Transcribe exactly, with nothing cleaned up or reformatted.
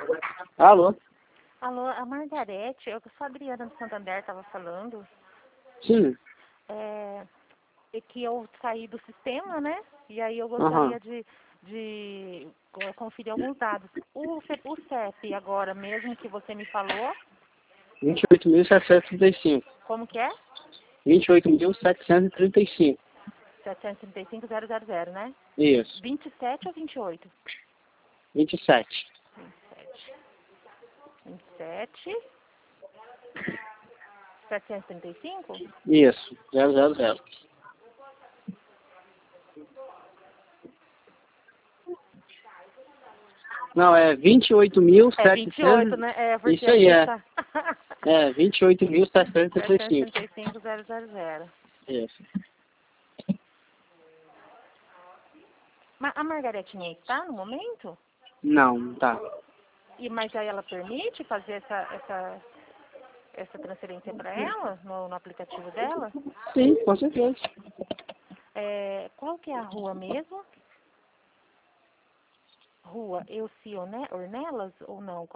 Alô? Alô, a Margarete, eu sou a Adriana do Santander, estava falando. Sim. É, é que eu saí do sistema, né? E aí eu Aham. gostaria de, de conferir alguns dados. O, C- o C E P agora mesmo que você me falou, vinte e oito mil setecentos e trinta e cinco. como que é? vinte e oito mil setecentos e trinta e cinco. setecentos e trinta e cinco mil, né? Isso. vinte e sete ou vinte e oito? vinte e sete. vinte e sete. vinte e sete. setecentos e trinta e cinco? Isso. Zero, zero, zero. Não, é vinte e oito mil É vinte e oito, setecentos. né? É, porque Isso aí, aqui é. tá. É, vinte e oito mil setecentos e trinta e cinco. setecentos e trinta e cinco mil. Isso. Mas a Margaretinha está no momento? Não, tá. E, mas aí ela permite fazer essa, essa, essa transferência para ela, no, no aplicativo dela? Sim, com certeza. É, qual que é a rua mesmo? Rua Elci Orne- Ornelas ou não?